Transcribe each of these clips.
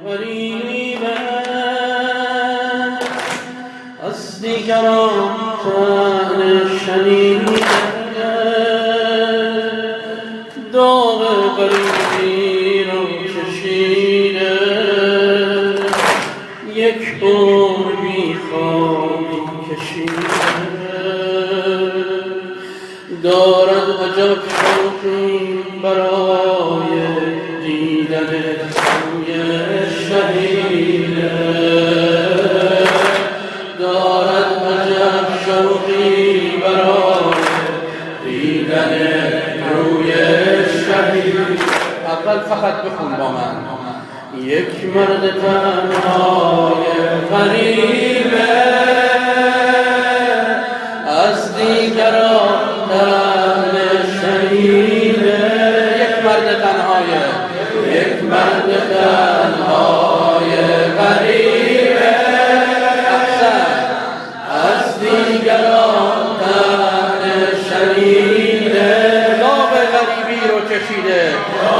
غریبه از دیگران طعنه شنیده داغ غریبی رو کشیده یک عمر بیخوابی کشیده دارد عجب شوقی برای دیدن روی شهیده دارد عجب شوقی برای دیدن روی شهیده. اول فقط بخون با من. یک مرد تنهای غریبه از دیگران طعنه شنیده. یک مرد تنهای غریبه از دیگران طعنه شنیده داغ غریبی رو کشیده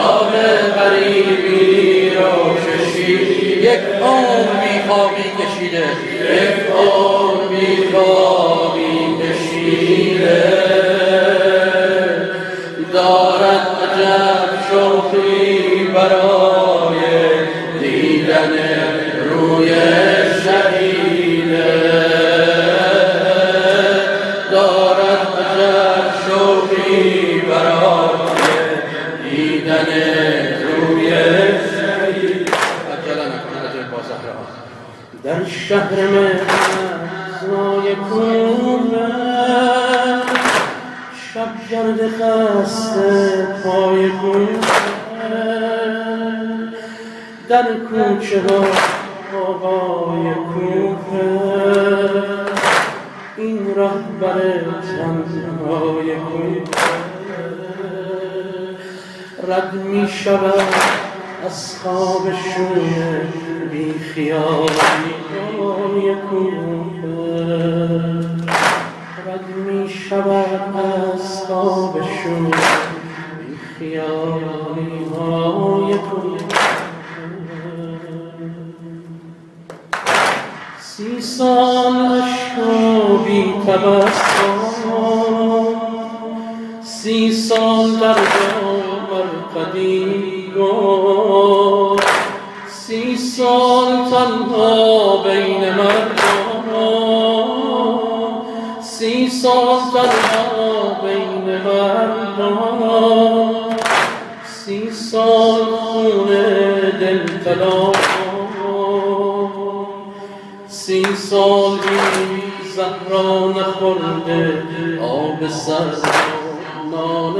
یک عمر بیخوابی کشیده دارد عجب شوقی برای دیدن روی شهیده دارد عجب شوقی برای دیدن روی شهیده. عجله نکن عجب با زهرا. در شهر مرزای کوره شب گرد خسته پای کوره در کوچه ها آقای کوره این رهبر تنهای کوره رد می شود از خواب شوی بی خیالی های کوره رد می شود از خواب شوی بی خیالی های کوره 30 سال عشق و بی تبسم 30 سال در دامر قدیم گفت 30 سال تنها بین مردم 30 سال تنها بین مردم 30 سال خون دل تلام 30 سال بی زهرا نخورده آب سرد نان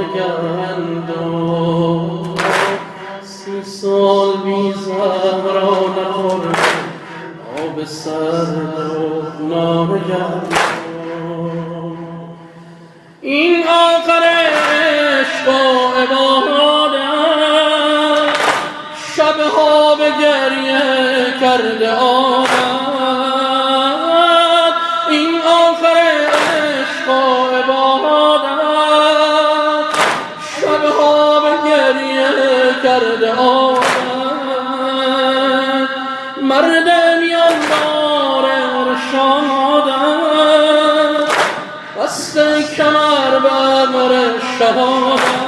گندم 30 سال بی زهرا نخورده آب سرد نان گندم این آخر عشق و عبادت شبها به گریه کرده آمد این آخر عشق و عبادت شبها به گریه کرده آمد مرد میاندار ارشادت بست کمر بر شهادت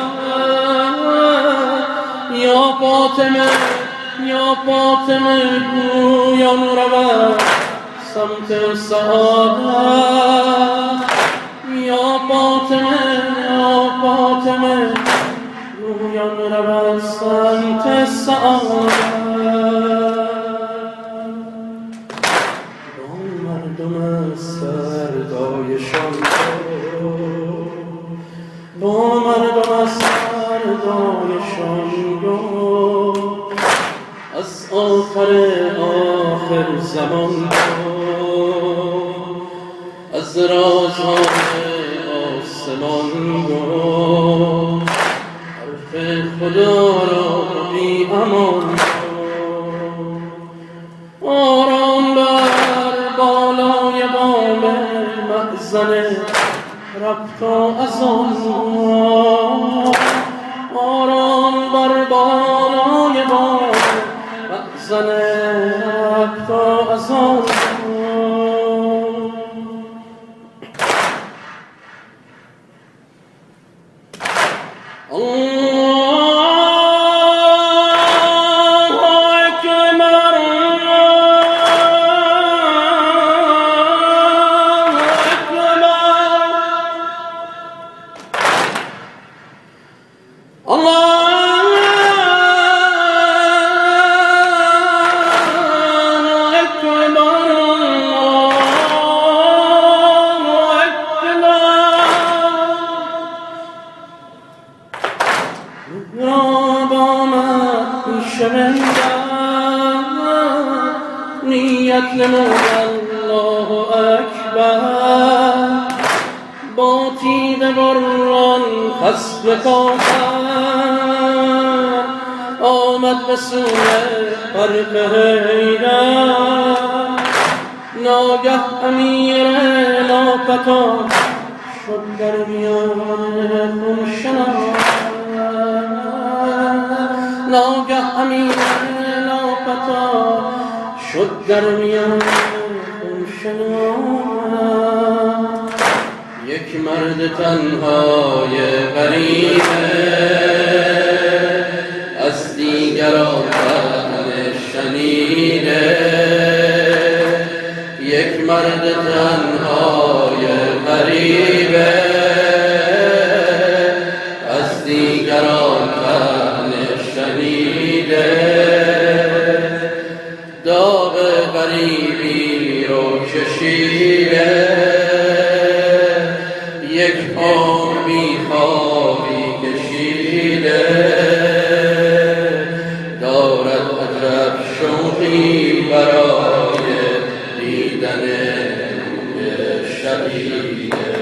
یا فاطمه گویان رود سمت سعادت یا فاطمه گویان رود سمت سعادت با مردم سردایشان با مردم سردایشان از آخر زمان از رازهای آسمان حرف خدا را بی امان آرام بر بالای بام مأذن رفت و از آن آرام بر بالای بام مأذن هزار نیت نمود الله اکبر با تیغ بران خصم کافر آمد به سوی فرق حیدر ناگه امیر لاپتا شد در میان خونشناس ناگه امیر لاپتا شد در میان خونشناس یک مرد تنهای غریبه از دیگران شنیده یک مرد تنهای غریبه از دیگران شنیده داغ غریبی رو کشیده یک عمر بیخوابی کشیده دارد عجب شوقی برای دیدن شهیده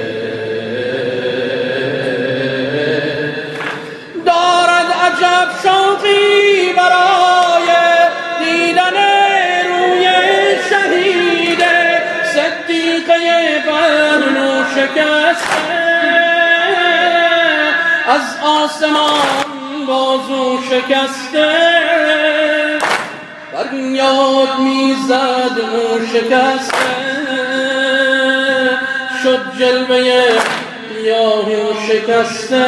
دارد عجب شوقی برای دیدن روی شهیده صدیقه برنو شکسته از آسمان بازو شکسته فریاد میزد او شکسته شد جلوه یاهو شکسته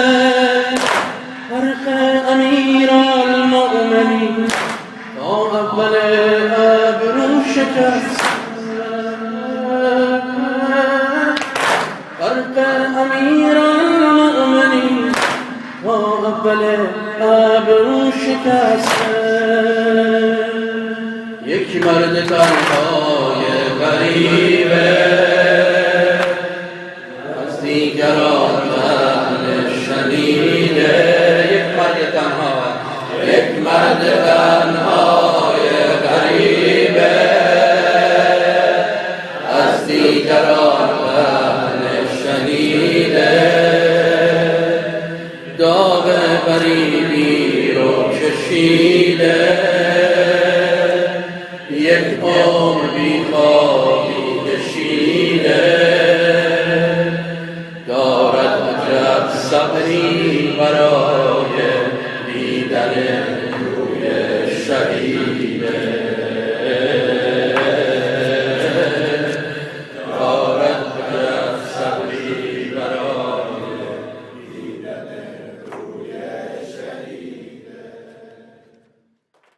فرق امیر المؤمنین تا اول ابرو شکسته فرق امیر المؤمنین تا اول ابرو شکسته یک مرد تنهای غریبه از دیگران شنیده یک مرد تنهای غریبه از دیگران شنیده داغ غریبی رو کشیده یک عمر بیخوابی کشیده دارد عجب صبری برای دیدن روی شهیده